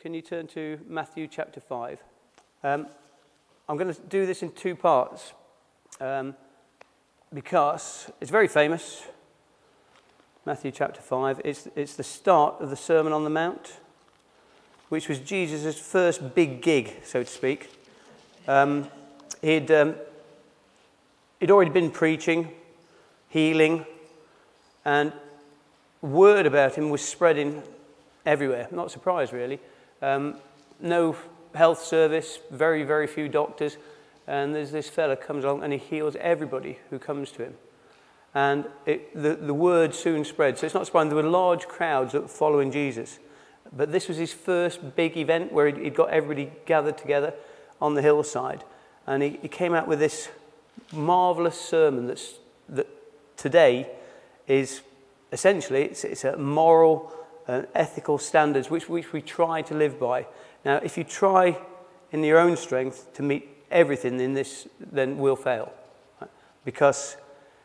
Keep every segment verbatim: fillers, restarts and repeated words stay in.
can you turn to Matthew chapter five? Um, I'm going to do this in two parts um, because it's very famous. Matthew chapter five. It's, it's the start of the Sermon on the Mount, which was Jesus' first big gig, so to speak. Um, he'd, um, he'd already been preaching, healing, and word about him was spreading everywhere. Not surprised, really. Um, no health service, very, very few doctors, and there's this fella comes along and he heals everybody who comes to him. And it, the, the word soon spread. So it's not surprising. There were large crowds that were following Jesus. But this was his first big event where he'd, he'd got everybody gathered together on the hillside. And he, he came out with this marvellous sermon that's, that today is essentially, it's, it's a moral and ethical standards which, which we try to live by. Now, if you try in your own strength to meet everything in this, then we'll fail. Right? Because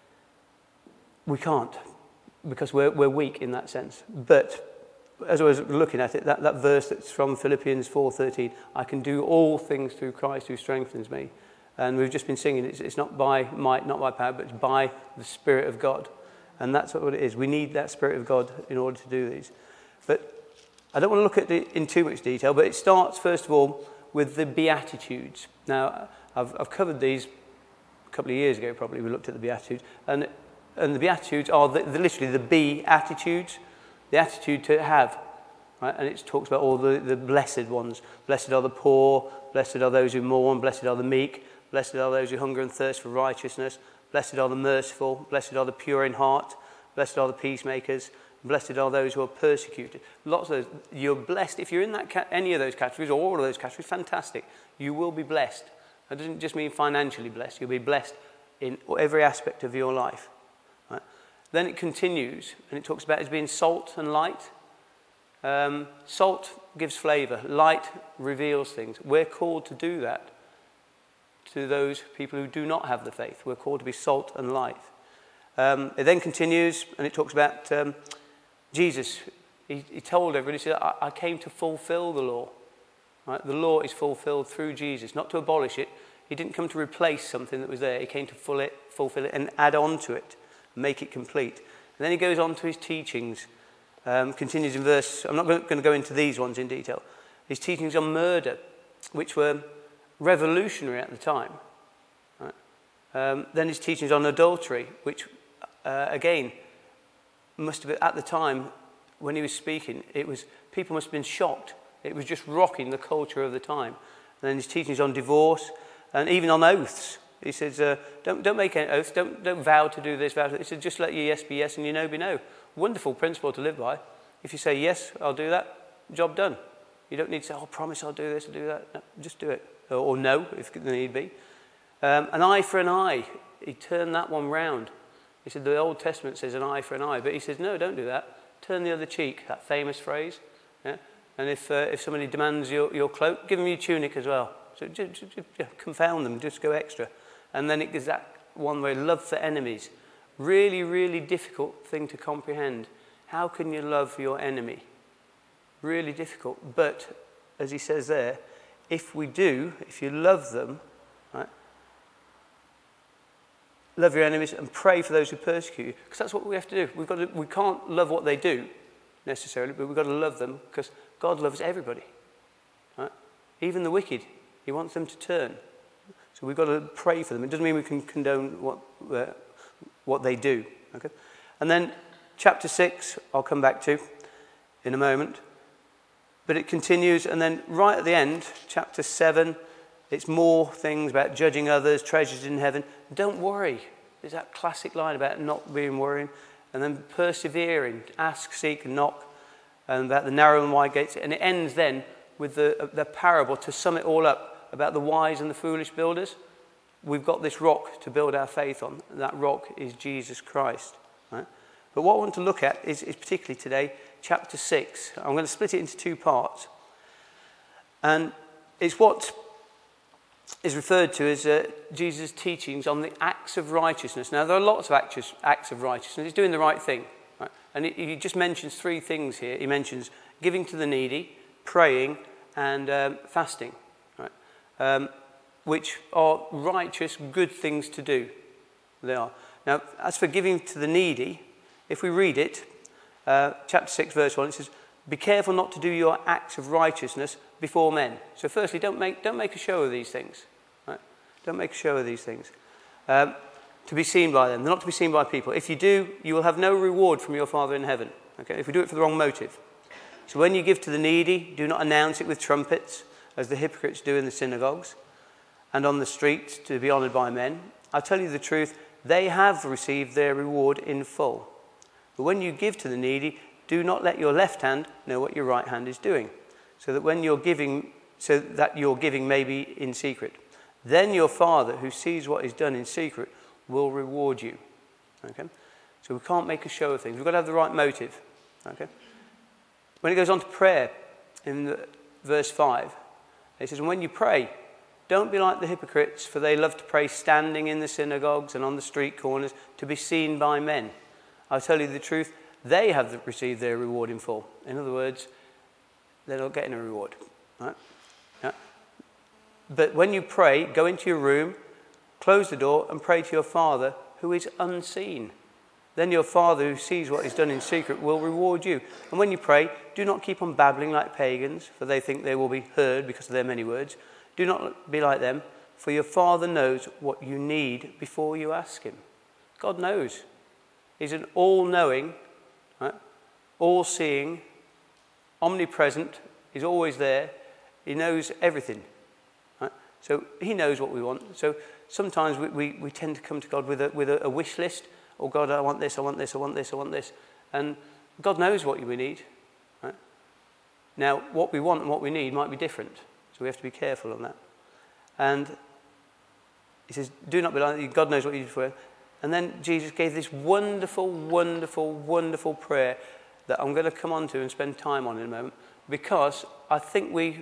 we can't. Because we're, we're weak in that sense. But as I was looking at it, that, that verse that's from Philippians four thirteen, I can do all things through Christ who strengthens me. And we've just been singing, it's, it's not by might, not by power, but it's by the Spirit of God. And that's what it is. We need that Spirit of God in order to do these. But I don't want to look at it in too much detail, but it starts, first of all, with the Beatitudes. Now, I've, I've covered these a couple of years ago, probably. We looked at the Beatitudes. And, and the Beatitudes are the, the, literally the be attitudes, the attitude to have. Right? And it talks about all the, the blessed ones. Blessed are the poor, blessed are those who mourn, blessed are the meek, blessed are those who hunger and thirst for righteousness, blessed are the merciful, blessed are the pure in heart, blessed are the peacemakers, blessed are those who are persecuted. Lots of those. You're blessed. If you're in that ca- any of those categories or all of those categories, fantastic. You will be blessed. That doesn't just mean financially blessed. You'll be blessed in every aspect of your life. Right? Then it continues, and it talks about it as being salt and light. Um, salt gives flavour. Light reveals things. We're called to do that to those people who do not have the faith. We're called to be salt and light. Um, it then continues, and it talks about um, Jesus. He, he told everybody, he said, I, I came to fulfill the law. Right? The law is fulfilled through Jesus, not to abolish it. He didn't come to replace something that was there. He came to full it, fulfill it and add on to it, make it complete. And then he goes on to his teachings. Um, continues in verse, I'm not going to go into these ones in detail. His teachings on murder, which were revolutionary at the time. Right? Um, then his teachings on adultery, which, uh, again, must have been, at the time when he was speaking, it was people must have been shocked. It was just rocking the culture of the time. And then his teachings on divorce and even on oaths. He says, uh, don't, don't make any oaths, don't, don't vow to do this, vow to this. He said, just let your yes be yes and your no be no. Wonderful principle to live by. If you say, yes, I'll do that, job done. You don't need to say, oh, promise I'll do this, I'll do that. No, just do it. Or, or no, if there need be. Um, an eye for an eye. He turned that one round. He said, the Old Testament says an eye for an eye. But he says, no, don't do that. Turn the other cheek, that famous phrase. Yeah? And if uh, if somebody demands your, your cloak, give them your tunic as well. So just, just, just confound them, just go extra. And then it gives that one where love for enemies. Really, really difficult thing to comprehend. How can you love your enemy? Really difficult. But, as he says there, if we do, if you love them, right, love your enemies and pray for those who persecute you. Because that's what we have to do. We've got to, we can't love what they do, necessarily, but we've got to love them because God loves everybody. Right? Even the wicked. He wants them to turn. So we've got to pray for them. It doesn't mean we can condone what, uh, what they do. Okay? And then chapter six, I'll come back to in a moment. But it continues, and then right at the end, chapter seven, it's more things about judging others, treasures in heaven. Don't worry. There's that classic line about not being worrying. And then persevering, ask, seek, knock, and about the narrow and wide gates. And it ends then with the, the parable to sum it all up about the wise and the foolish builders. We've got this rock to build our faith on. And that rock is Jesus Christ. Right? But what I want to look at is, is particularly today, chapter six. I'm going to split it into two parts. And it's what is referred to as uh, Jesus' teachings on the acts of righteousness. Now, there are lots of acts, acts of righteousness. He's doing the right thing. Right? And he, he just mentions three things here. He mentions giving to the needy, praying, and um, fasting, right? Um, which are righteous, good things to do. They are. Now, as for giving to the needy, if we read it, uh, chapter six, verse one, it says, "Be careful not to do your acts of righteousness before men." So firstly, don't make, don't make a show of these things. Right? Don't make a show of these things. Um, to be seen by them. They're not to be seen by people. If you do, you will have no reward from your Father in heaven. Okay? If we do it for the wrong motive. So when you give to the needy, do not announce it with trumpets, as the hypocrites do in the synagogues and on the streets to be honoured by men. I tell you the truth, they have received their reward in full. But when you give to the needy, do not let your left hand know what your right hand is doing, so that when you're giving, so that your giving may be in secret. Then your Father, who sees what is done in secret, will reward you. Okay? So we can't make a show of things. We've got to have the right motive. Okay? When it goes on to prayer, in the, verse five, it says, "And when you pray, don't be like the hypocrites, for they love to pray standing in the synagogues and on the street corners to be seen by men. I tell you the truth, they have received their reward in full." In other words, they're not getting a reward. Right? Yeah. But when you pray, go into your room, close the door, and pray to your Father who is unseen. Then your Father who sees what is done in secret will reward you. And when you pray, do not keep on babbling like pagans, for they think they will be heard because of their many words. Do not be like them, for your Father knows what you need before you ask him. God knows. He's an all-knowing, right, all-seeing, omnipresent. He's always there. He knows everything. Right? So he knows what we want. So sometimes we, we, we tend to come to God with a, with a, a wish list. Oh, God, I want this, I want this, I want this, I want this. And God knows what we need. Right? Now, what we want and what we need might be different. So we have to be careful on that. And he says, do not be like, God knows what you need for him. And then Jesus gave this wonderful, wonderful, wonderful prayer that I'm going to come on to and spend time on in a moment, because I think we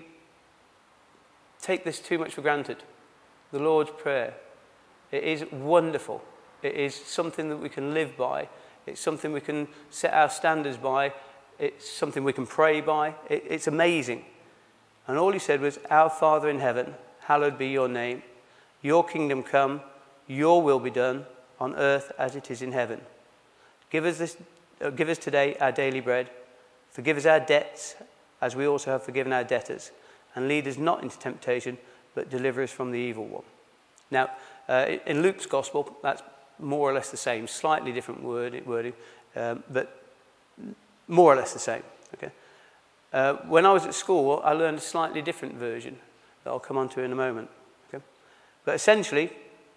take this too much for granted. The Lord's Prayer. It is wonderful. It is something that we can live by. It's something we can set our standards by. It's something we can pray by. It, it's amazing. And all he said was, "Our Father in heaven, hallowed be your name. Your kingdom come, your will be done, on earth as it is in heaven. Give us this, uh, give us today our daily bread. Forgive us our debts, as we also have forgiven our debtors. And lead us not into temptation, but deliver us from the evil one." Now, uh, in Luke's Gospel, that's more or less the same, slightly different word, wording, um, but more or less the same. Okay. Uh, when I was at school, I learned a slightly different version that I'll come on to in a moment. Okay. But essentially,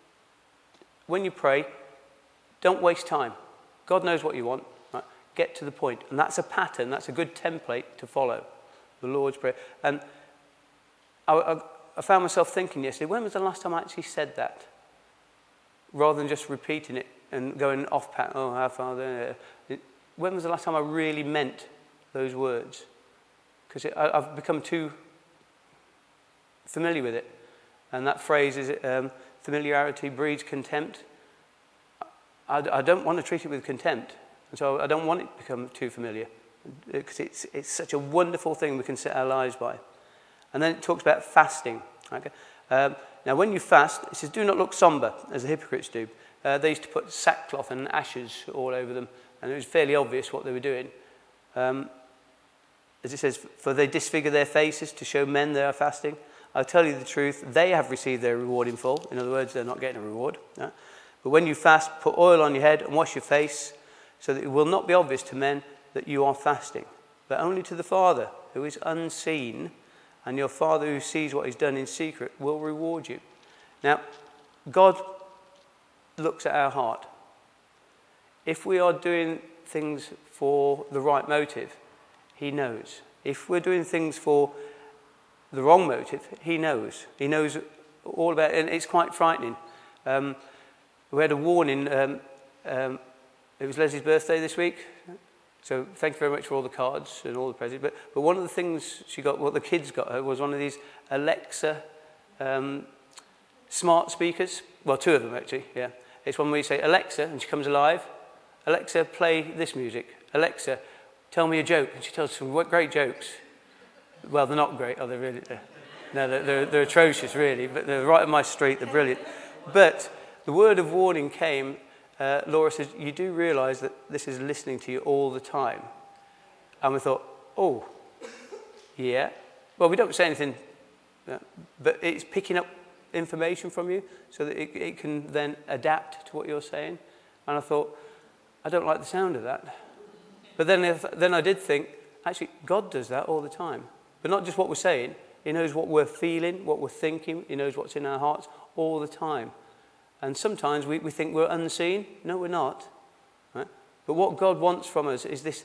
when you pray, don't waste time. God knows what you want. Right? Get to the point. And that's a pattern, that's a good template to follow, the Lord's Prayer. And I, I, I found myself thinking yesterday, when was the last time I actually said that? Rather than just repeating it and going off pattern, oh, our Father. When was the last time I really meant those words? Because I've become too familiar with it. And that phrase is, um, familiarity breeds contempt. I, I don't want to treat it with contempt. And so I don't want it to become too familiar. Because it's, it's such a wonderful thing we can set our lives by. And then it talks about fasting. Okay? Um, now, when you fast, it says, do not look somber, as the hypocrites do. Uh, they used to put sackcloth and ashes all over them, and it was fairly obvious what they were doing. Um, as it says, for they disfigure their faces to show men they are fasting. I'll tell you the truth, they have received their reward in full. In other words, they're not getting a reward. No? But when you fast, put oil on your head and wash your face, so that it will not be obvious to men that you are fasting, but only to the Father, who is unseen. And your Father who sees what is done in secret will reward you. Now, God looks at our heart. If we are doing things for the right motive, he knows. If we're doing things for the wrong motive, he knows. He knows all about it, and it's quite frightening. Um, we had a warning. Um, um, it was Leslie's birthday this week. So thank you very much for all the cards and all the presents. But, but one of the things she got, what the kids got her, was one of these Alexa um, smart speakers. Well, two of them actually, yeah. It's one where you say, Alexa, and she comes alive. Alexa, play this music. Alexa, tell me a joke. And she tells some great jokes. Well, they're not great, are they really? No, they're, they're, they're atrocious, really, but they're right on my street, they're brilliant. But the word of warning came. Uh, Laura says, you do realise that this is listening to you all the time. And we thought, oh, yeah. Well, we don't say anything, but it's picking up information from you so that it, it can then adapt to what you're saying. And I thought, I don't like the sound of that. But then, if, then I did think, actually, God does that all the time. But not just what we're saying. He knows what we're feeling, what we're thinking. He knows what's in our hearts all the time. And sometimes we, we think we're unseen. No, we're not. Right? But what God wants from us is this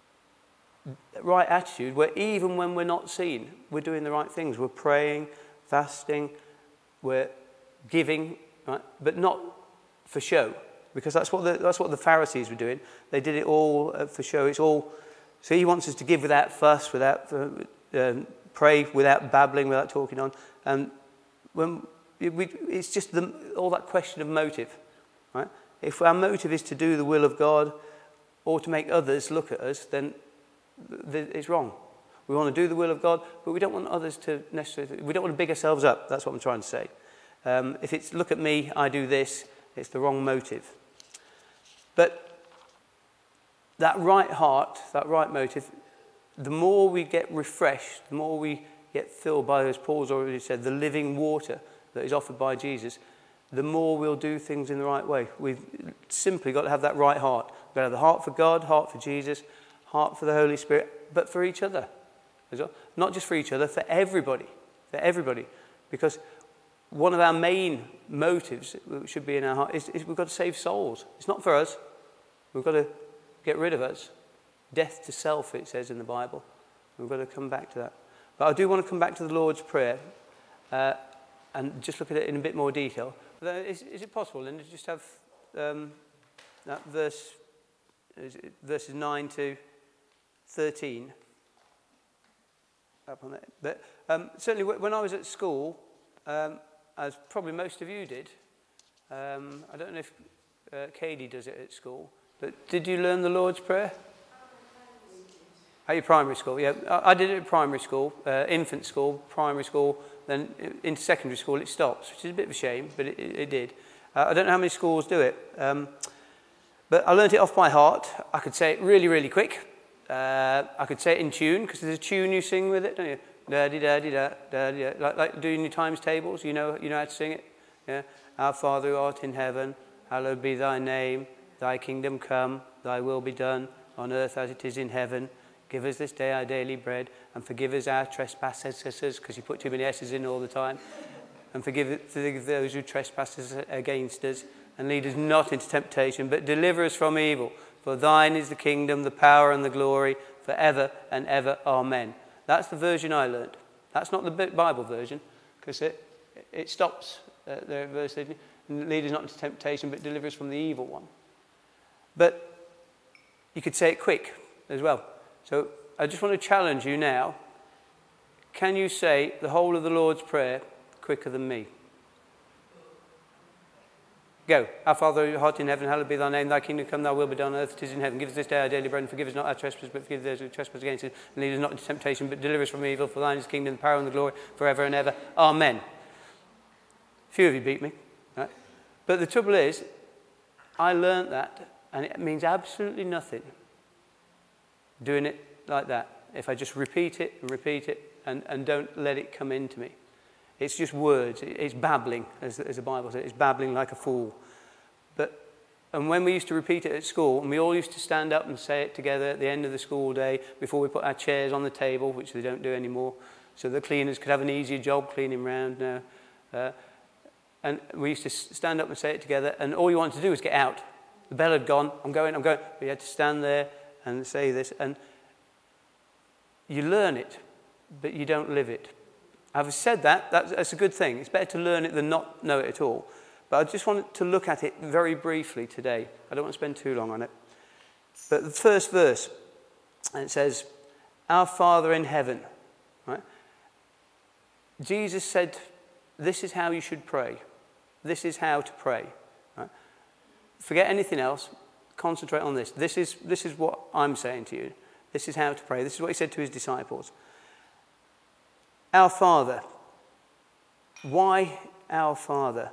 right attitude where even when we're not seen, we're doing the right things. We're praying, fasting, we're giving, right? But not for show. Because that's what the, that's what the Pharisees were doing. They did it all for show. It's all. So he wants us to give without fuss, without uh, um, pray, without babbling, without talking on. And when we, it's just the, all that question of motive, right? If our motive is to do the will of God or to make others look at us, then th- it's wrong. We want to do the will of God, but we don't want others to necessarily. We don't want to big ourselves up. That's what I'm trying to say. Um, if it's look at me, I do this, it's the wrong motive. But that right heart, that right motive, the more we get refreshed, the more we get filled by, as Paul's already said, the living water that is offered by Jesus, the more we'll do things in the right way. We've simply got to have that right heart. We've got to have the heart for God, heart for Jesus, heart for the Holy Spirit, but for each other as well. Not just for each other, for everybody. For everybody. Because one of our main motives, which should be in our heart, is, is we've got to save souls. It's not for us. We've got to get rid of us. Death to self, it says in the Bible. We've got to come back to that. But I do want to come back to the Lord's Prayer uh, and just look at it in a bit more detail. Is, is it possible, Linda, to just have um, that verse, is it verses nine to thirteen? Up on that. But um, certainly when I was at school, um, as probably most of you did, um, I don't know if uh, Katie does it at school, but did you learn the Lord's Prayer? At your primary school, yeah. I, I did it at primary school, uh, infant school, primary school, then into secondary school it stops, which is a bit of a shame, but it, it, it did. Uh, I don't know how many schools do it, um, but I learned it off by heart. I could say it really, really quick. Uh, I could say it in tune, because there's a tune you sing with it, don't you? Da-di-da-di-da, da-di-da. Like, like doing your times tables, you know, you know how to sing it? Yeah. Our Father who art in heaven, hallowed be thy name. Thy kingdom come, thy will be done, on earth as it is in heaven. Give us this day our daily bread, and forgive us our trespasses, because you put too many S's in all the time. And forgive, forgive those who trespass against us. And lead us not into temptation, but deliver us from evil. For thine is the kingdom, the power, and the glory, forever and ever. Amen. That's the version I learned. That's not the Bible version, because it, it stops at the verse, and lead us not into temptation, but deliver us from the evil one. But you could say it quick as well. So I just want to challenge you now. Can you say the whole of the Lord's Prayer quicker than me? Go. Our Father who art in heaven, hallowed be thy name. Thy kingdom come, thy will be done on earth as it is in heaven. Give us this day our daily bread, and forgive us not our trespasses, but forgive those who trespass against us. And lead us not into temptation, but deliver us from evil. For thine is the kingdom, the power, and the glory, forever and ever. Amen. A few of you beat me. Right? But the trouble is, I learnt that, and it means absolutely nothing doing it like that. If I just repeat it and repeat it and, and don't let it come into me. It's just words. It's babbling, as, as the Bible says. It's babbling like a fool. But and when we used to repeat it at school, and we all used to stand up and say it together at the end of the school day before we put our chairs on the table, which they don't do anymore, so the cleaners could have an easier job cleaning round now. Uh, and we used to stand up and say it together, and all you wanted to do was get out. The bell had gone. I'm going, I'm going. But you had to stand there and say this. And you learn it, but you don't live it. I've said that, that's, that's a good thing. It's better to learn it than not know it at all. But I just wanted to look at it very briefly today. I don't want to spend too long on it. But the first verse, and it says, Our Father in heaven. Right? Jesus said, this is how you should pray. This is how to pray. Right? Forget anything else. Concentrate on this. This is, this is what I'm saying to you. This is how to pray. This is what he said to his disciples. Our Father. Why our Father?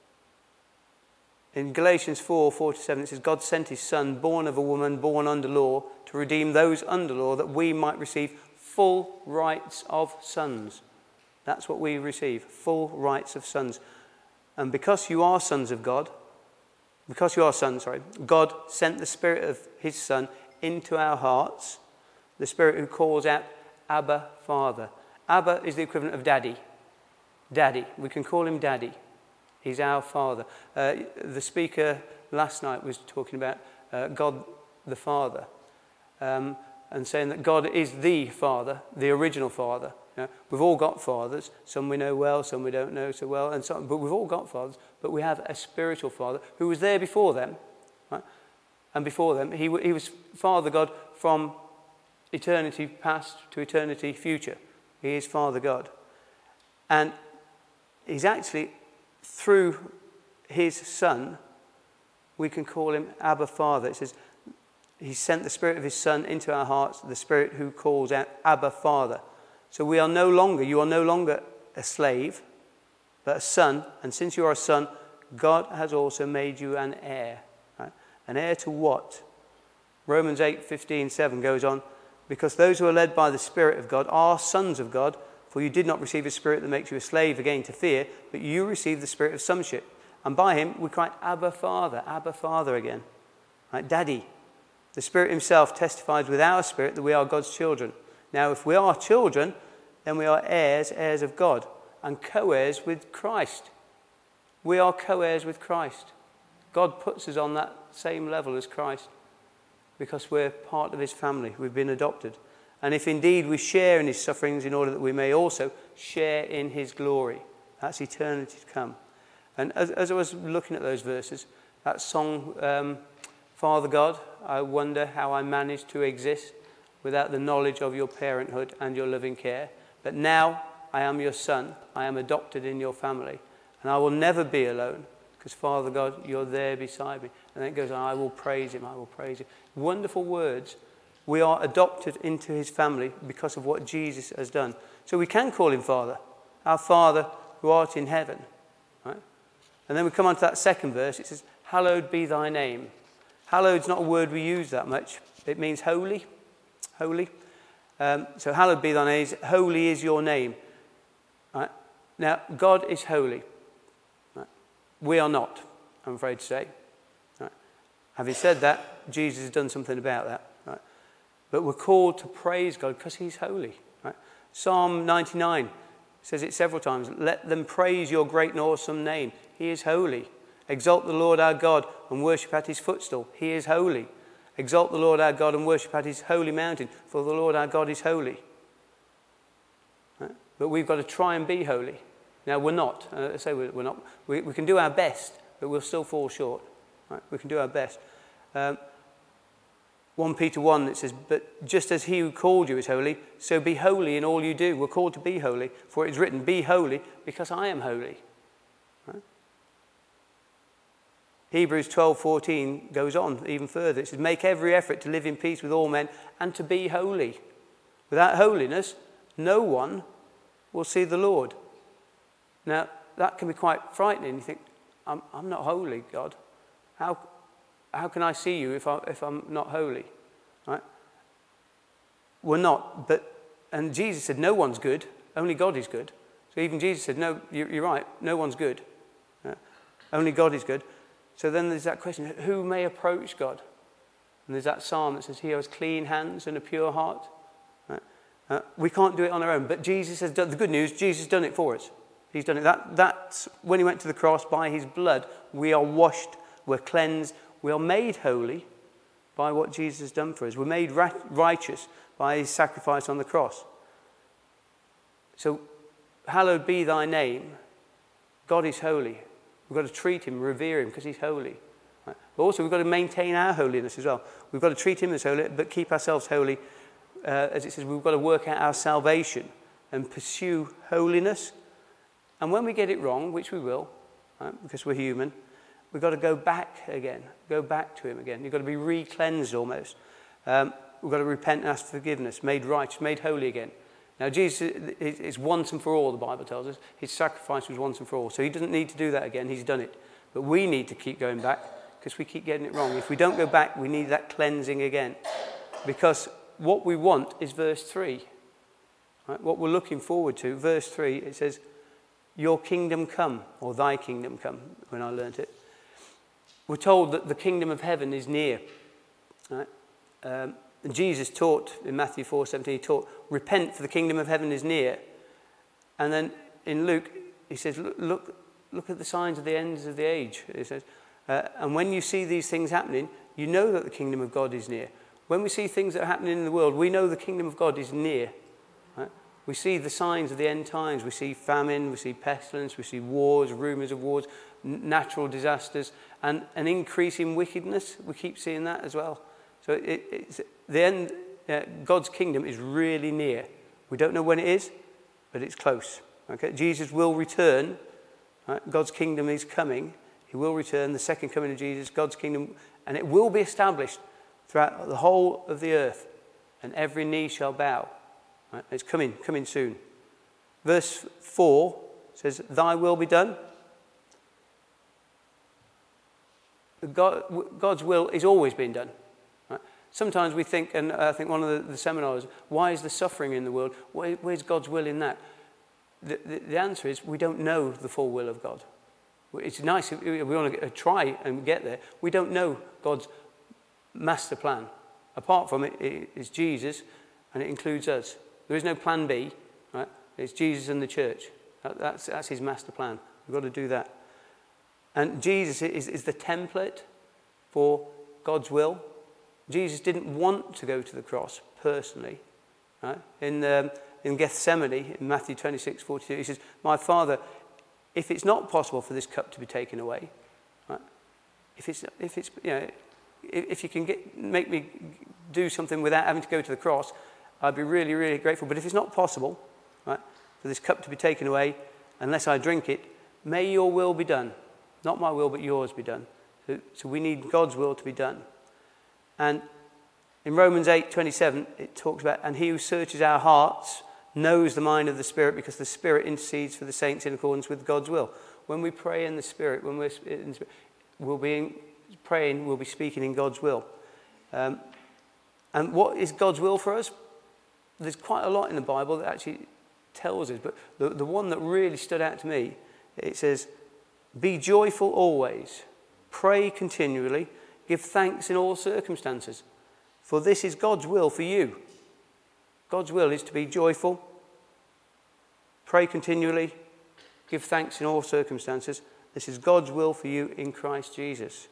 In Galatians four, four to seven, it says, God sent his Son, born of a woman, born under law, to redeem those under law, that we might receive full rights of sons. That's what we receive, full rights of sons. And because you are sons of God, because you are sons, sorry, God sent the Spirit of his Son into our hearts, the Spirit who calls out, Abba, Father. Abba is the equivalent of daddy. Daddy. We can call him daddy. He's our Father. Uh, the speaker last night was talking about uh, God the Father, um, and saying that God is the Father, the original Father. You know, we've all got fathers. Some we know well, some we don't know so well, and some, but we've all got fathers. But we have a spiritual Father who was there before them, right? And before them, he, he was Father God from eternity past to eternity future. He is Father God. And he's actually, through his Son, we can call him Abba, Father. It says, he sent the Spirit of his Son into our hearts, the Spirit who calls out, Abba, Father. So we are no longer, you are no longer a slave, but a son. And since you are a son, God has also made you an heir. Right? An heir to what? Romans eight, fifteen, seven goes on, because those who are led by the Spirit of God are sons of God, for you did not receive a spirit that makes you a slave again to fear, but you received the spirit of sonship. And by him we cry, Abba, Father, Abba, Father again. Right? Daddy. The Spirit himself testifies with our spirit that we are God's children. Now, if we are children, then we are heirs, heirs of God, and co-heirs with Christ. We are co-heirs with Christ. God puts us on that same level as Christ because we're part of his family. We've been adopted. And if indeed we share in his sufferings in order that we may also share in his glory. That's eternity to come. And as, as I was looking at those verses, that song, um, Father God, I wonder how I managed to exist without the knowledge of your parenthood and your loving care. But now I am your son. I am adopted in your family. And I will never be alone because, Father God, you're there beside me. And then it goes on, I will praise him, I will praise him. Wonderful words. We are adopted into his family because of what Jesus has done. So we can call him Father. Our Father who art in heaven. Right? And then we come on to that second verse. It says, hallowed be thy name. Hallowed's not a word we use that much. It means holy. Holy. Um, so hallowed be thy name. Holy is your name. Right? Now, God is holy. Right? We are not, I'm afraid to say. Right? Having said that, Jesus has done something about that. Right? But we're called to praise God because he's holy. Right? Psalm ninety-nine says it several times. Let them praise your great and awesome name. He is holy. Exalt the Lord our God and worship at his footstool. He is holy. Exalt the Lord our God and worship at his holy mountain, for the Lord our God is holy. Right? But we've got to try and be holy. Now, we're not. Uh, I say we're not. We, we can do our best, but we'll still fall short. Right? We can do our best. Um, First Peter one, it says, but just as he who called you is holy, so be holy in all you do. We're called to be holy, for it is written, be holy, because I am holy. Right? Hebrews twelve fourteen goes on even further. It says, make every effort to live in peace with all men and to be holy. Without holiness, no one will see the Lord. Now, that can be quite frightening. You think, I'm, I'm not holy, God. How, how can I see you if, I, if I'm not holy? Right? We're not. But, and Jesus said, no one's good. Only God is good. So even Jesus said, no, you're right. No one's good. Right? Only God is good. So then there's that question, who may approach God? And there's that psalm that says, he has clean hands and a pure heart. Right? Uh, we can't do it on our own, but Jesus has done, the good news, Jesus has done it for us. He's done it. That, that's when he went to the cross, by his blood, we are washed, we're cleansed, we are made holy by what Jesus has done for us. We're made ra- righteous by his sacrifice on the cross. So, hallowed be thy name. God is holy. We've got to treat him, revere him, because he's holy. Right? But also we've got to maintain our holiness as well. We've got to treat him as holy, but keep ourselves holy. Uh, as it says, we've got to work out our salvation and pursue holiness. And when we get it wrong, which we will, right, because we're human, we've got to go back again, go back to him again. You've got to be re-cleansed almost. Um, we've got to repent and ask for forgiveness, made righteous, made holy again. Now, Jesus is once and for all, the Bible tells us. His sacrifice was once and for all. So he doesn't need to do that again. He's done it. But we need to keep going back because we keep getting it wrong. If we don't go back, we need that cleansing again. Because what we want is verse three. Right? What we're looking forward to, verse three, it says, your kingdom come, or thy kingdom come, when I learnt it. We're told that the kingdom of heaven is near. Right? Um, And Jesus taught in Matthew four seventeen, he taught, repent for the kingdom of heaven is near. And then in Luke, he says, look, look, look at the signs of the ends of the age. He says, uh, and when you see these things happening, you know that the kingdom of God is near. When we see things that are happening in the world, we know the kingdom of God is near. Right? We see the signs of the end times. We see famine, we see pestilence, we see wars, rumours of wars, n- natural disasters, and an increase in wickedness. We keep seeing that as well. So it, it's, the end, uh, God's kingdom is really near. We don't know when it is, but it's close. Okay, Jesus will return. Right? God's kingdom is coming. He will return. The second coming of Jesus, God's kingdom, and it will be established throughout the whole of the earth, and every knee shall bow. Right? It's coming, coming soon. Verse four says, "Thy will be done." God, God's will is always being done. Sometimes we think, and I think one of the, the seminars, why is the suffering in the world? Where, where's God's will in that? The, the, the answer is we don't know the full will of God. It's nice if we want to try and get there. We don't know God's master plan. Apart from it, it is Jesus, and it includes us. There is no plan B. Right? It's Jesus and the church. That, that's, that's his master plan. We've got to do that. And Jesus is, is the template for God's will. Jesus didn't want to go to the cross personally. Right? In, um, in Gethsemane, in Matthew twenty-six forty-two, he says, my Father, if it's not possible for this cup to be taken away, right? if it's, if it's, you know, if, if you can get, make me do something without having to go to the cross, I'd be really, really grateful. But if it's not possible, right, for this cup to be taken away, unless I drink it, may your will be done. Not my will, but yours be done. So, so we need God's will to be done. And in Romans eight twenty-seven, it talks about, and he who searches our hearts knows the mind of the Spirit, because the Spirit intercedes for the saints in accordance with God's will. When we pray in the Spirit, when we're in the Spirit, we'll be in, praying, we'll be speaking in God's will. Um, and what is God's will for us? There's quite a lot in the Bible that actually tells us, but the, the one that really stood out to me, it says, be joyful always, pray continually, give thanks in all circumstances, for this is God's will for you. God's will is to be joyful, pray continually, give thanks in all circumstances. This is God's will for you in Christ Jesus.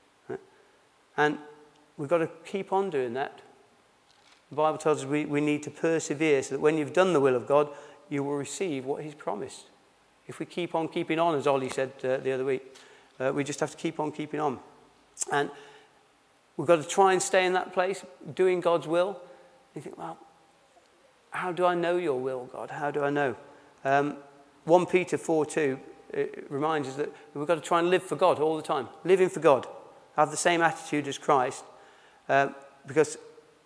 And we've got to keep on doing that. The Bible tells us we, we need to persevere so that when you've done the will of God, you will receive what he's promised. If we keep on keeping on, as Ollie said uh, the other week, uh, we just have to keep on keeping on. And we've got to try and stay in that place, doing God's will. You think, well, how do I know your will, God? How do I know? Um, First Peter four two it reminds us that we've got to try and live for God all the time. Living for God. Have the same attitude as Christ. Uh, because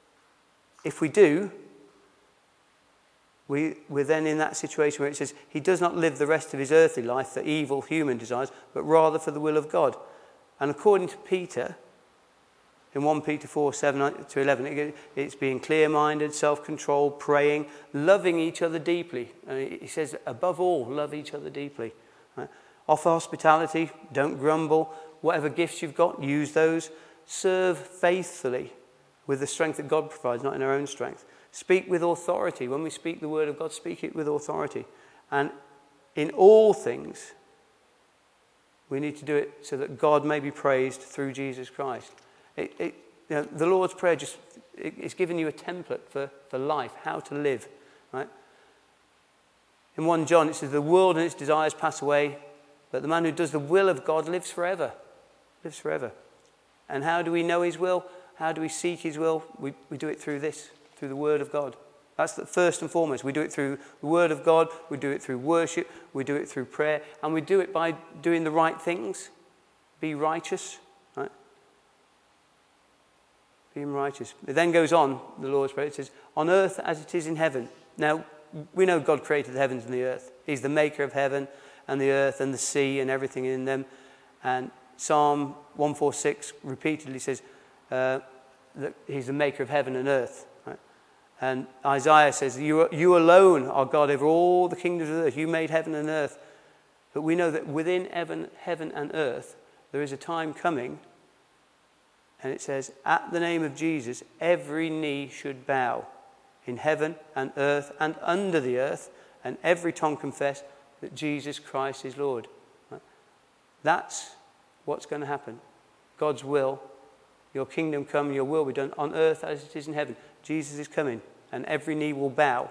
if we do, we, we're then in that situation where it says, he does not live the rest of his earthly life for evil human desires, but rather for the will of God. And according to Peter, in First Peter four seven to eleven, it's being clear-minded, self-controlled, praying, loving each other deeply. And he says, above all, love each other deeply. Right? Offer hospitality, don't grumble. Whatever gifts you've got, use those. Serve faithfully with the strength that God provides, not in our own strength. Speak with authority. When we speak the word of God, speak it with authority. And in all things, we need to do it so that God may be praised through Jesus Christ. It, it, you know, the Lord's Prayer just it, it's giving you a template for, for life, how to live. Right? In First John, it says, the world and its desires pass away, but the man who does the will of God lives forever. Lives forever. And how do we know his will? How do we seek his will? We, we do it through this, through the word of God. That's the first and foremost. We do it through the word of God. We do it through worship. We do it through prayer. And we do it by doing the right things. Be righteous. Right? Being righteous. It then goes on, the Lord's Prayer. It says, on earth as it is in heaven. Now, we know God created the heavens and the earth. He's the maker of heaven and the earth and the sea and everything in them. And Psalm one forty-six repeatedly says uh, that he's the maker of heaven and earth. Right? And Isaiah says, you, you alone are God over all the kingdoms of the earth. You made heaven and earth. But we know that within heaven, heaven and earth, there is a time coming, and it says, at the name of Jesus, every knee should bow in heaven and earth and under the earth, and every tongue confess that Jesus Christ is Lord. Right? That's what's going to happen. God's will, your kingdom come, your will be done on earth as it is in heaven. Jesus is coming, and every knee will bow.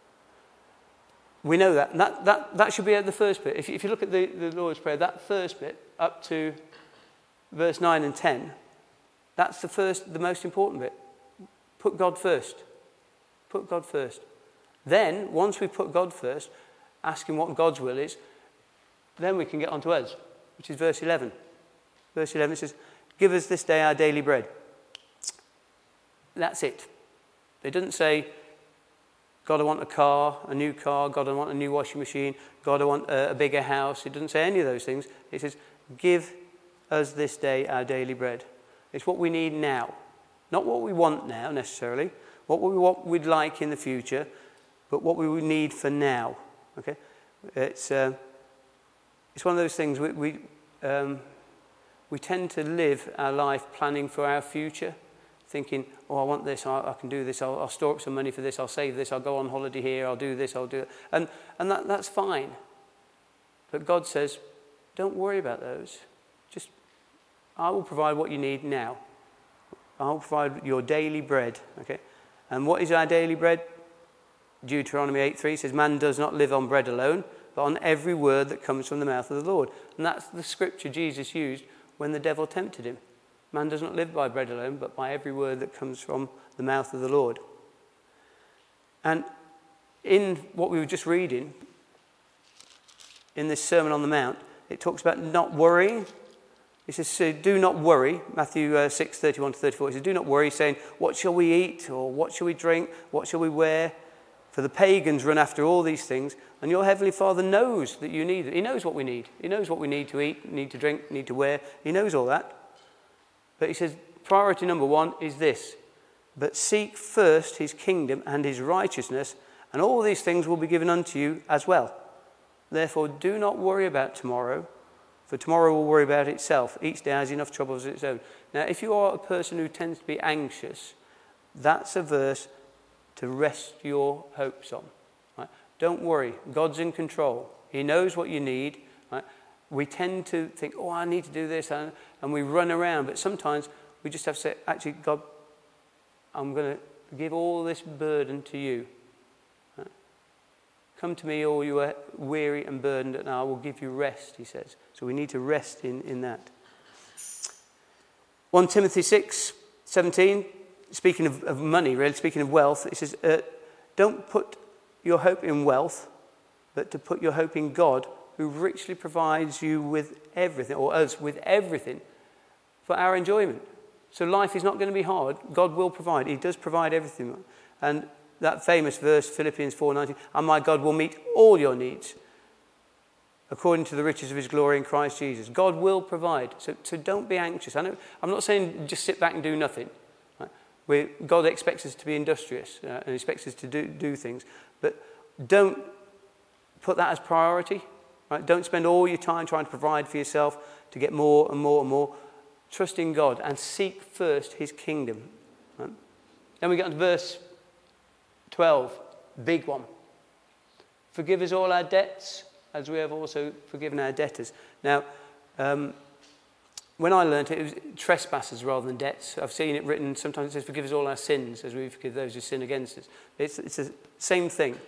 We know that. And that, that, that should be at the first bit. If you, if you look at the, the Lord's Prayer, that first bit up to verse nine and ten, that's the first, the most important bit. Put God first. Put God first. Then, once we put God first, asking what God's will is, then we can get on to us, which is verse eleven. Verse eleven says, give us this day our daily bread. That's it. It doesn't say, God, I want a car, a new car. God, I want a new washing machine. God, I want a, a bigger house. It doesn't say any of those things. It says, give us this day our daily bread. It's what we need now. Not what we want now, necessarily. What we want, we'd like in the future. But what we would need for now. Okay? It's, uh, it's one of those things we, we, um, we tend to live our life planning for our future. Thinking, oh, I want this, I, I can do this, I'll, I'll store up some money for this, I'll save this, I'll go on holiday here, I'll do this, I'll do it. And, and that, that's fine. But God says, don't worry about those. Just, I will provide what you need now. I'll provide your daily bread. Okay? And what is our daily bread? Deuteronomy eight three says, man does not live on bread alone, but on every word that comes from the mouth of the Lord. And that's the scripture Jesus used when the devil tempted him. Man does not live by bread alone, but by every word that comes from the mouth of the Lord. And in what we were just reading, in this Sermon on the Mount, it talks about not worrying. He says, so do not worry. Matthew uh, six thirty-one to thirty-four. He says, do not worry, saying, what shall we eat? Or what shall we drink? What shall we wear? For the pagans run after all these things, and your heavenly Father knows that you need it. He knows what we need. He knows what we need to eat, need to drink, need to wear. He knows all that. But he says, priority number one is this. But seek first his kingdom and his righteousness, and all these things will be given unto you as well. Therefore, do not worry about tomorrow, for tomorrow will worry about itself. Each day has enough troubles of its own. Now, if you are a person who tends to be anxious, that's a verse to rest your hopes on. Right? Don't worry. God's in control. He knows what you need. Right? We tend to think, oh, I need to do this, and, and we run around. But sometimes we just have to say, actually, God, I'm going to give all this burden to you. Right? Come to me, all you are weary and burdened, and I will give you rest, he says. So we need to rest in, in that. First Timothy six seventeen, speaking of, of money, really, speaking of wealth, it says, uh, don't put your hope in wealth, but to put your hope in God, who richly provides you with everything, or us with everything, for our enjoyment. So life is not going to be hard. God will provide. He does provide everything. And that famous verse, Philippians four nineteen, and my God will meet all your needs according to the riches of his glory in Christ Jesus. God will provide. So, so don't be anxious. I know, I'm not saying just sit back and do nothing. Right? We, God expects us to be industrious uh, and expects us to do, do things. But don't put that as priority. Right? Don't spend all your time trying to provide for yourself to get more and more and more. Trust in God and seek first his kingdom. Right? Then we get to verse twelve, big one. Forgive us all our debts, as we have also forgiven our debtors. Now, um, when I learnt it, it was trespassers rather than debts. I've seen it written, sometimes it says, forgive us all our sins, as we forgive those who sin against us. It's, it's the same thing.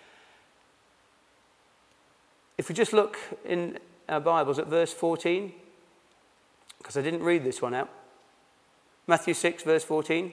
If we just look in our Bibles at verse fourteen, because I didn't read this one out. Matthew six, verse fourteen.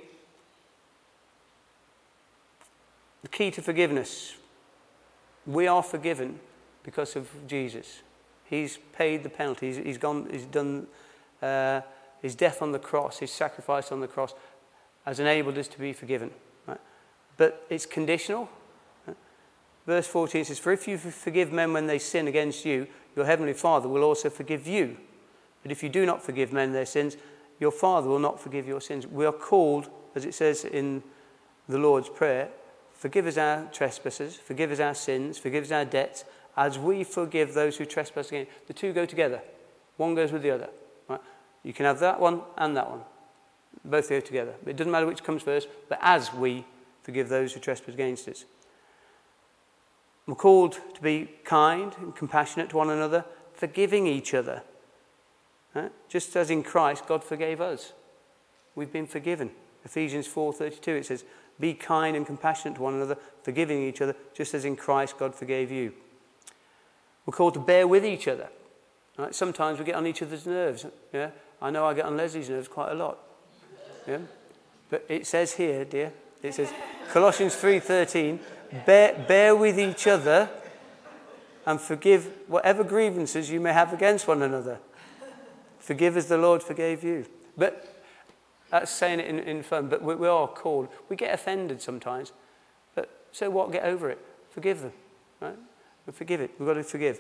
The key to forgiveness. We are forgiven because of Jesus. He's paid the penalty. He's, he's gone. He's done uh, his death on the cross, his sacrifice on the cross, has enabled us to be forgiven. Right? But it's conditional. Verse fourteen says, for if you forgive men when they sin against you, your heavenly Father will also forgive you. But if you do not forgive men their sins, your Father will not forgive your sins. We are called, as it says in the Lord's Prayer, forgive us our trespasses, forgive us our sins, forgive us our debts, as we forgive those who trespass against us. The two go together. One goes with the other. Right? You can have that one and that one. Both go together. It doesn't matter which comes first, but as we forgive those who trespass against us. We're called to be kind and compassionate to one another, forgiving each other. Right? Just as in Christ, God forgave us. We've been forgiven. Ephesians four thirty-two, it says, be kind and compassionate to one another, forgiving each other, just as in Christ God forgave you. We're called to bear with each other. Right? Sometimes we get on each other's nerves. Yeah, I know I get on Leslie's nerves quite a lot. Yeah, but it says here, dear, it says, Colossians three thirteen, bear, bear with each other and forgive whatever grievances you may have against one another. Forgive as the Lord forgave you. But that's saying it in, in fun, but we, we are called. We get offended sometimes. But so what? Get over it. Forgive them. Right? We forgive it. We've got to forgive.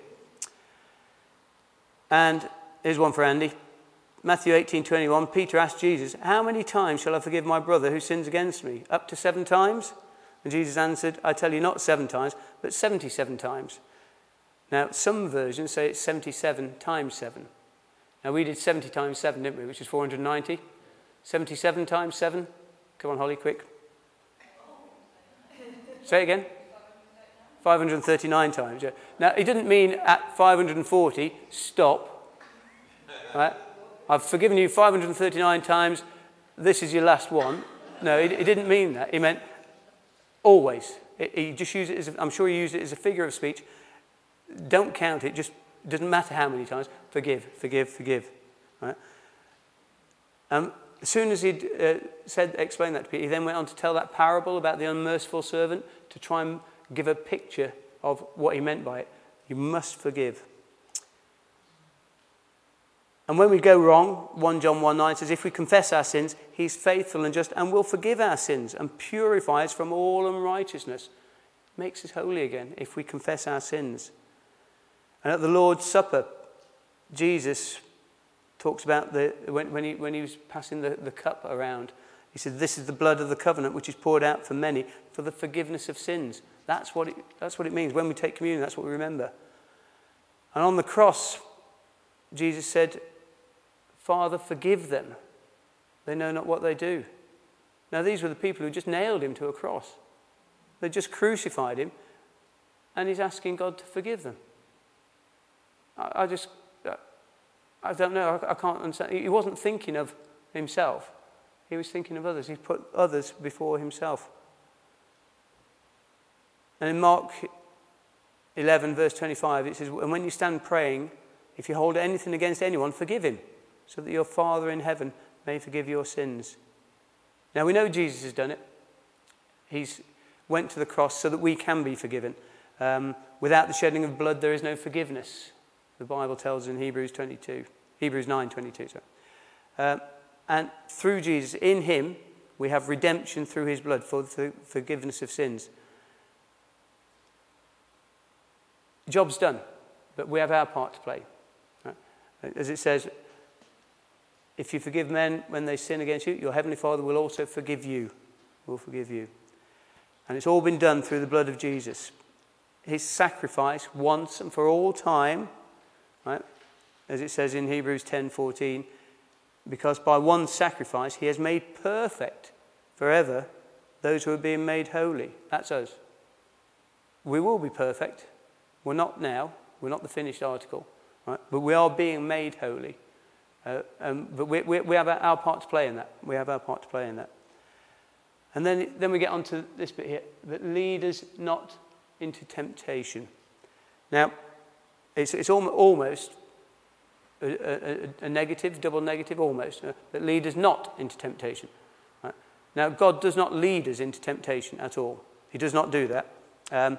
And here's one for Andy. Matthew eighteen twenty-one, Peter asked Jesus, how many times shall I forgive my brother who sins against me? Up to seven times? And Jesus answered, I tell you not seven times, but seventy-seven times. Now, some versions say it's seventy-seven times seven. Now, we did seventy times seven, didn't we, which is four hundred ninety. seventy-seven times seven. Come on, Holly, quick. Say it again. five hundred thirty-nine times, yeah. Now, it didn't mean at five hundred forty, stop. Right? I've forgiven you five hundred thirty-nine times, this is your last one. No, it, it didn't mean that. He meant always. It, he just used it as, a, I'm sure he used it as a figure of speech. Don't count it, just doesn't matter how many times. Forgive, forgive, forgive. Right? Um, as soon as he'd uh, said, explained that to Peter, he then went on to tell that parable about the unmerciful servant to try and give a picture of what he meant by it. You must forgive. And when we go wrong, First John one nine says, if we confess our sins, he's faithful and just and will forgive our sins and purify us from all unrighteousness. Makes us holy again if we confess our sins. And at the Lord's Supper, Jesus talks about the when, when, he, when he was passing the, the cup around. He said, this is the blood of the covenant which is poured out for many for the forgiveness of sins. That's what it, that's what it means. When we take communion, that's what we remember. And on the cross, Jesus said, Father, forgive them. They know not what they do. Now, these were the people who just nailed him to a cross. They just crucified him, and he's asking God to forgive them. I, I just, I don't know, I, I can't understand. He wasn't thinking of himself. He was thinking of others. He put others before himself. And in Mark eleven, verse twenty-five, it says, and when you stand praying, if you hold anything against anyone, forgive him, so that your Father in heaven may forgive your sins. Now, we know Jesus has done it. He's went to the cross so that we can be forgiven. Um, without the shedding of blood, there is no forgiveness. The Bible tells us in Hebrews twenty-two, Hebrews nine twenty-two. Sorry. Uh, and through Jesus, in him, we have redemption through his blood for the forgiveness of sins. Job's done, but we have our part to play. Right? As it says, if you forgive men when they sin against you, your heavenly Father will also forgive you. Will forgive you. And it's all been done through the blood of Jesus. His sacrifice once and for all time, right? As it says in Hebrews ten fourteen, because by one sacrifice he has made perfect forever those who are being made holy. That's us. We will be perfect. We're not now. We're not the finished article. Right? But we are being made holy. Uh, um, but we, we, we have our part to play in that. We have our part to play in that. And then, then we get on to this bit here. That lead us not into temptation. Now, it's, it's almost a, a, a negative, double negative, almost. Uh, that lead us not into temptation. Right? Now, God does not lead us into temptation at all. He does not do that. Um,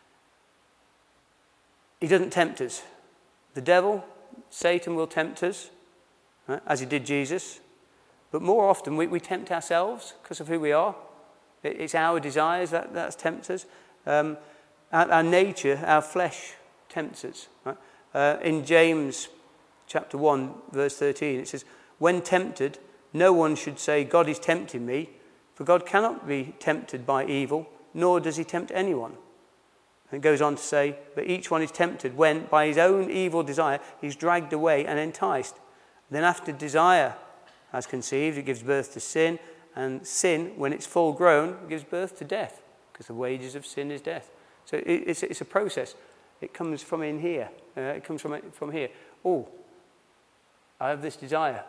he doesn't tempt us. The devil, Satan, will tempt us, right, as he did Jesus. But more often we, we tempt ourselves because of who we are. It, it's our desires that, that tempt us. Um, our, our nature, our flesh tempts us. Right? Uh, in James chapter one, verse thirteen, it says, when tempted, no one should say, God is tempting me, for God cannot be tempted by evil, nor does he tempt anyone. And it goes on to say, but each one is tempted when, by his own evil desire, he's dragged away and enticed. Then after desire has conceived, it gives birth to sin, and sin, when it's full grown, gives birth to death, because the wages of sin is death. So it, it's, it's a process. It comes from in here. Uh, it comes from, from here. Oh, I have this desire.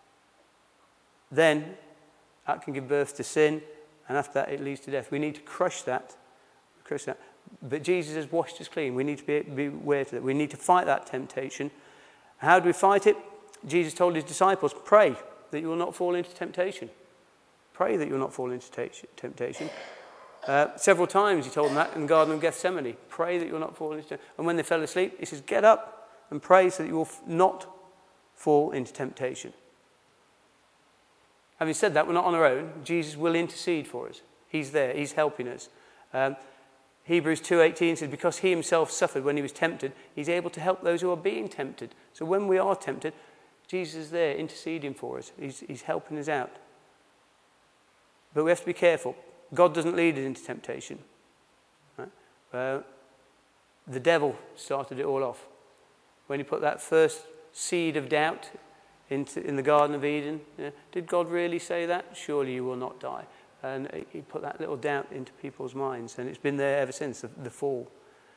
Then that can give birth to sin, and after that it leads to death. We need to crush that. Crush that. But Jesus has washed us clean. We need to be, be aware of that. We need to fight that temptation. How do we fight it? Jesus told his disciples, pray that you will not fall into temptation. Pray that you will not fall into temptation. Uh, several times he told them that in the Garden of Gethsemane. Pray that you will not fall into temptation. And when they fell asleep, he says, get up and pray so that you will not fall into temptation. Having said that, we're not on our own. Jesus will intercede for us. He's there. He's helping us. Um, Hebrews two eighteen says, because he himself suffered when he was tempted, he's able to help those who are being tempted. So when we are tempted, Jesus is there interceding for us. He's, he's helping us out. But we have to be careful. God doesn't lead us into temptation. Right? Uh, the devil started it all off. When he put that first seed of doubt into, in the Garden of Eden, you know, did God really say that? Surely you will not die. And he put that little doubt into people's minds, and it's been there ever since the, the fall.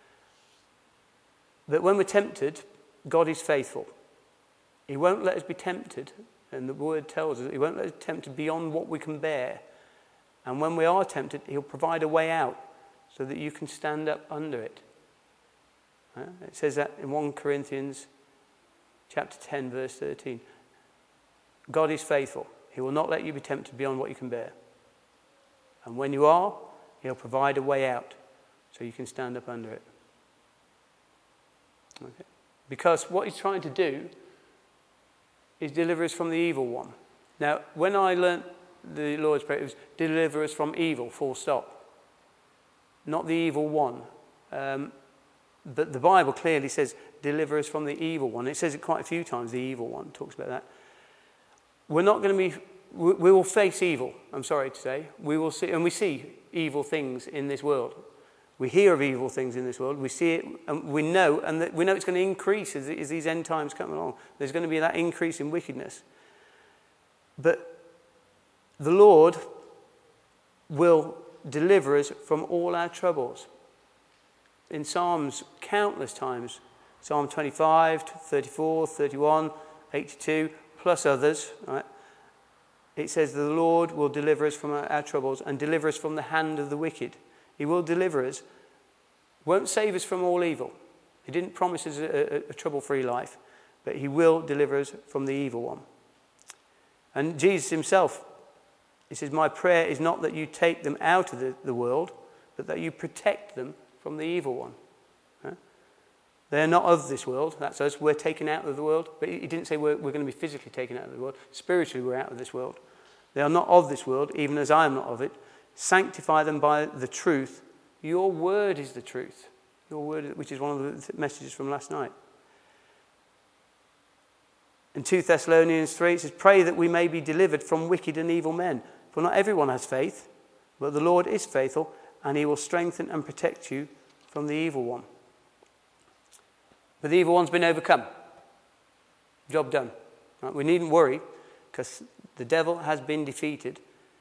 But when we're tempted, God is faithful. He won't let us be tempted, and the word tells us he won't let us be tempted beyond what we can bear. And when we are tempted, he'll provide a way out so that you can stand up under it. It says that in First Corinthians chapter ten, verse thirteen. God is faithful. He will not let you be tempted beyond what you can bear. And when you are, he'll provide a way out so you can stand up under it. Okay. Because what he's trying to do is deliver us from the evil one. Now, when I learnt the Lord's Prayer, it was deliver us from evil, full stop. Not the evil one. Um, but the Bible clearly says deliver us from the evil one. It says it quite a few times, the evil one talks about that. We're not going to be... We will face evil, I'm sorry to say. We will see, and we see evil things in this world. We hear of evil things in this world. We see it, and we know, and we know it's going to increase as, as these end times come along. There's going to be that increase in wickedness. But the Lord will deliver us from all our troubles. In Psalms, countless times, Psalm twenty-five, thirty-four, thirty-one, eighty-two, plus others, right? It says the Lord will deliver us from our, our troubles and deliver us from the hand of the wicked. He will deliver us, won't save us from all evil. He didn't promise us a, a, a trouble-free life, but he will deliver us from the evil one. And Jesus himself, he says, my prayer is not that you take them out of the, the world, but that you protect them from the evil one. Huh? They're not of this world. That's us. We're taken out of the world. But he didn't say we're, we're going to be physically taken out of the world. Spiritually, we're out of this world. They are not of this world, even as I am not of it. Sanctify them by the truth. Your word is the truth. Your word, which is one of the messages from last night. In Second Thessalonians three, it says, pray that we may be delivered from wicked and evil men. For not everyone has faith, but the Lord is faithful, and he will strengthen and protect you from the evil one. But the evil one's been overcome. Job done. Right? We needn't worry, because the devil has been defeated.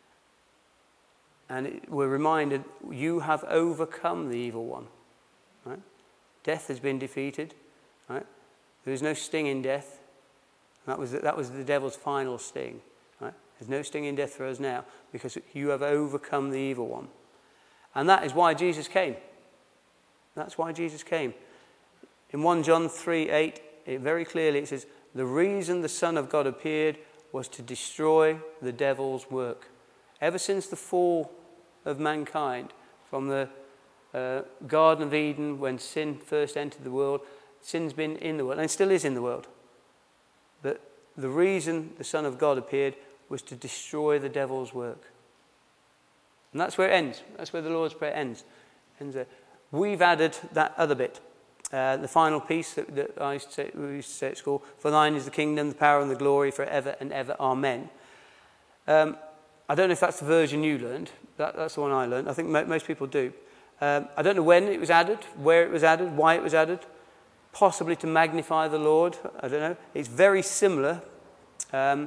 And it, we're reminded, you have overcome the evil one. Right? Death has been defeated. Right? There is no sting in death. That was, the, that was the devil's final sting. Right? There's no sting in death for us now, because you have overcome the evil one. And that is why Jesus came. That's why Jesus came. In First John three eight, it very clearly it says, the reason the Son of God appeared was to destroy the devil's work. Ever since the fall of mankind, from the uh, Garden of Eden, when sin first entered the world, sin's been in the world, and still is in the world. But the reason the Son of God appeared was to destroy the devil's work. And that's where it ends. That's where the Lord's Prayer ends. ends there. we've added that other bit. Uh, the final piece that, that I used to say, we used to say at school, for thine is the kingdom, the power and the glory forever and ever. Amen. Um, I don't know if that's the version you learned. That, that's the one I learned. I think mo- most people do. Um, I don't know when it was added, where it was added, why it was added. Possibly to magnify the Lord. I don't know. It's very similar um,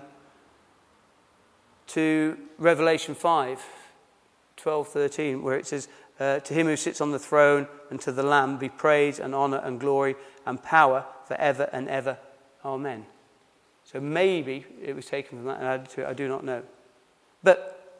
to Revelation five, twelve, thirteen, where it says, uh, to him who sits on the throne and to the Lamb be praise and honour and glory and power forever and ever. Amen. So maybe it was taken from that and added to it. I do not know. But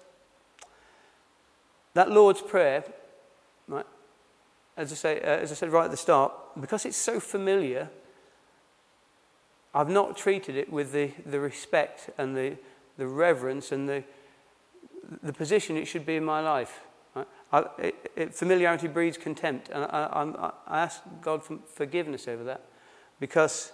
that Lord's Prayer, right, as I say, uh, as I said right at the start, because it's so familiar, I've not treated it with the, the respect and the, the reverence and the the position it should be in my life. Right? I, it, it, familiarity breeds contempt, and I, I, I ask God for forgiveness over that, because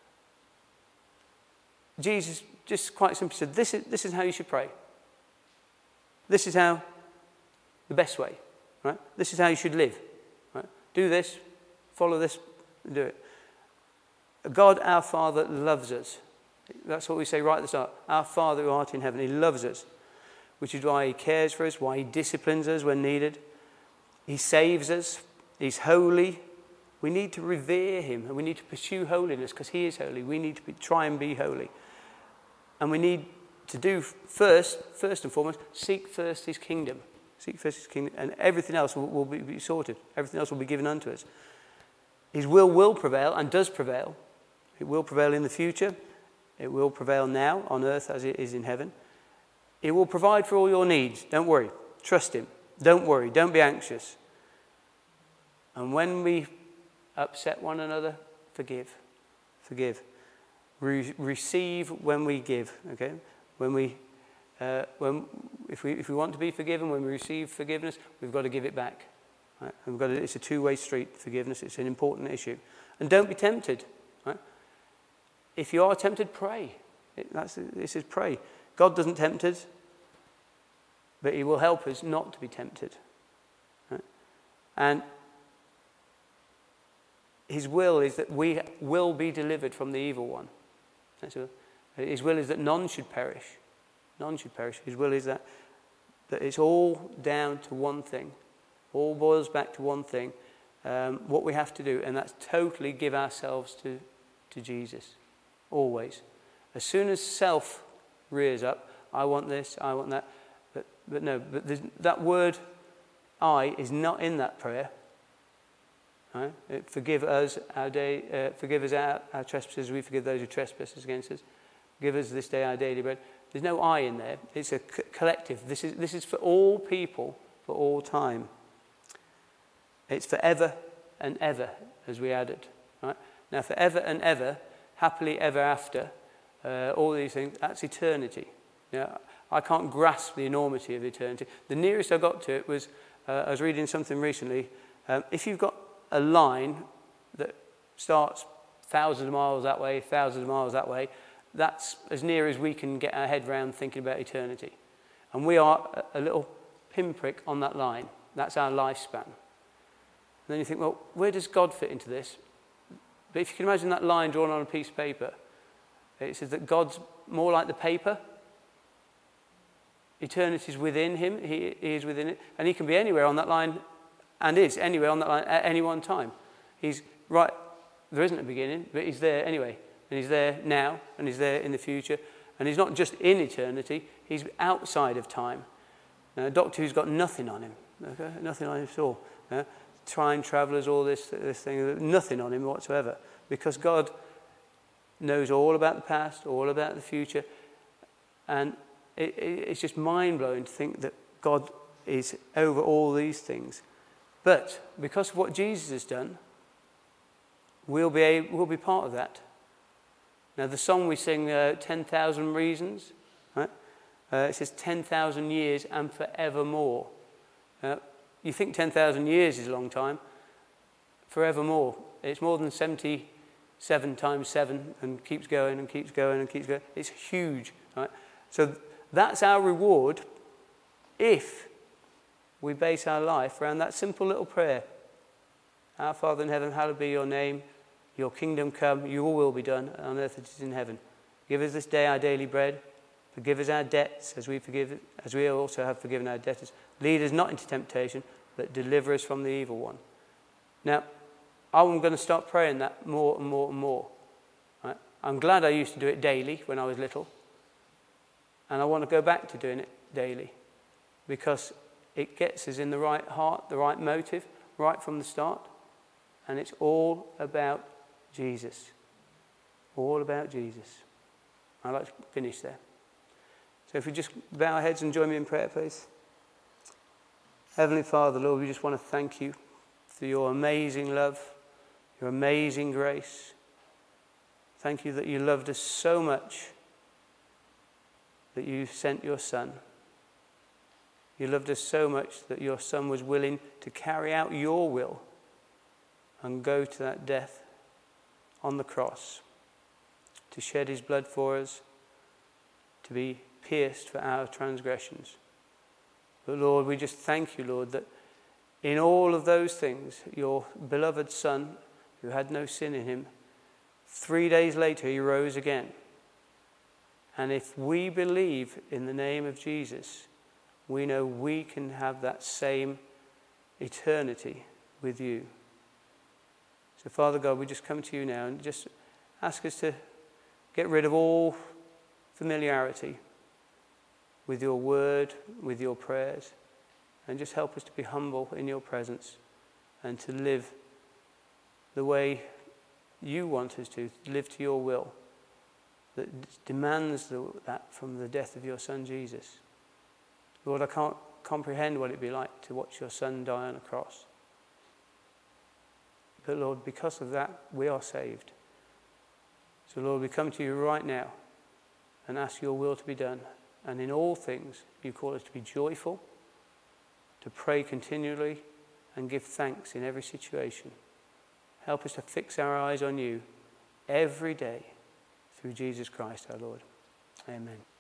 Jesus just quite simply said, this is, this is how you should pray. This is how, the best way. Right? This is how you should live. Right? Do this, follow this, and do it. God, our Father, loves us. That's what we say right at the start. Our Father who art in heaven, he loves us, which is why he cares for us, why he disciplines us when needed. He saves us. He's holy. We need to revere him, and we need to pursue holiness because he is holy. We need to be, try and be holy. And we need to do first, first and foremost, seek first his kingdom. Seek first his kingdom, and everything else will, will be, be sorted. Everything else will be given unto us. His will will prevail and does prevail. It will prevail in the future. It will prevail now on earth as it is in heaven. It will provide for all your needs. Don't worry. Trust him. Don't worry. Don't be anxious. And when we upset one another, forgive. Forgive. Re- receive when we give. Okay? When we, uh, when if we if we want to be forgiven, when we receive forgiveness, we've got to give it back. Right? And we've got to, it's a two-way street. Forgiveness. It's an important issue. And don't be tempted. Right? If you are tempted, pray. It, that's this is pray. God doesn't tempt us, but he will help us not to be tempted. Right? And his will is that we will be delivered from the evil one. That's a, his will is that none should perish. None should perish. His will is that, that it's all down to one thing. All boils back to one thing. Um, what we have to do, and that's totally give ourselves to, to Jesus. Always. As soon as self rears up, I want this, I want that. But, but no, but that word I is not in that prayer. Right? It, forgive us our day, uh, forgive us our, our trespasses, we forgive those who trespass against us. Give us this day our daily bread. There's no I in there. It's a c- collective. This is this is for all people, for all time. It's forever and ever, as we added. Right? Now, forever and ever, happily ever after, uh, all these things, that's eternity. Yeah, I can't grasp the enormity of eternity. The nearest I got to it was, uh, I was reading something recently. Um, if you've got a line that starts thousands of miles that way, thousands of miles that way, that's as near as we can get our head round thinking about eternity. And we are a, a little pinprick on that line. That's our lifespan. And then you think, well, where does God fit into this? But if you can imagine that line drawn on a piece of paper, it says that God's more like the paper. Eternity is within him. He, he is within it. And he can be anywhere on that line, and is anywhere on that line at any one time. He's right. There isn't a beginning, but he's there anyway. And he's there now, and he's there in the future. And he's not just in eternity. He's outside of time. Now, a doctor who's got nothing on him. Okay? Nothing on him at all. Yeah? Time travelers, all this, this thing. Nothing on him whatsoever. Because God knows all about the past, all about the future. And it, it, it's just mind-blowing to think that God is over all these things. But because of what Jesus has done, we'll be, able, we'll be part of that. Now, the song we sing, uh, ten thousand Reasons, right? Uh, it says ten thousand years and forevermore. Uh, you think ten thousand years is a long time. Forevermore. It's more than seventy-seven times seven and keeps going and keeps going and keeps going. It's huge. Right? So that's our reward if we base our life around that simple little prayer. Our Father in heaven, hallowed be your name. Your kingdom come, your will be done on earth as it is in heaven. Give us this day our daily bread. Forgive us our debts as we forgive, as we also have forgiven our debtors. Lead us not into temptation, but deliver us from the evil one. Now, I'm going to start praying that more and more and more. Right? I'm glad I used to do it daily when I was little. And I want to go back to doing it daily. Because it gets us in the right heart, the right motive, right from the start. And it's all about Jesus. All about Jesus. I'd like to finish there. So if we just bow our heads and join me in prayer, please. Heavenly Father, Lord, we just want to thank you for your amazing love, your amazing grace. Thank you that you loved us so much that you sent your Son. You loved us so much that your Son was willing to carry out your will and go to that death on the cross, to shed his blood for us, to be pierced for our transgressions. But Lord, we just thank you, Lord, that in all of those things, your beloved Son, who had no sin in him, three days later he rose again. And if we believe in the name of Jesus, we know we can have that same eternity with you. So Father God, we just come to you now and just ask us to get rid of all familiarity with your word, with your prayers, and just help us to be humble in your presence and to live the way you want us to, live to your will that demands the, that from the death of your Son Jesus. Lord, I can't comprehend what it'd be like to watch your Son die on a cross. But Lord, because of that, we are saved. So Lord, we come to you right now and ask your will to be done. And in all things, you call us to be joyful, to pray continually, and give thanks in every situation. Help us to fix our eyes on you every day through Jesus Christ our Lord. Amen.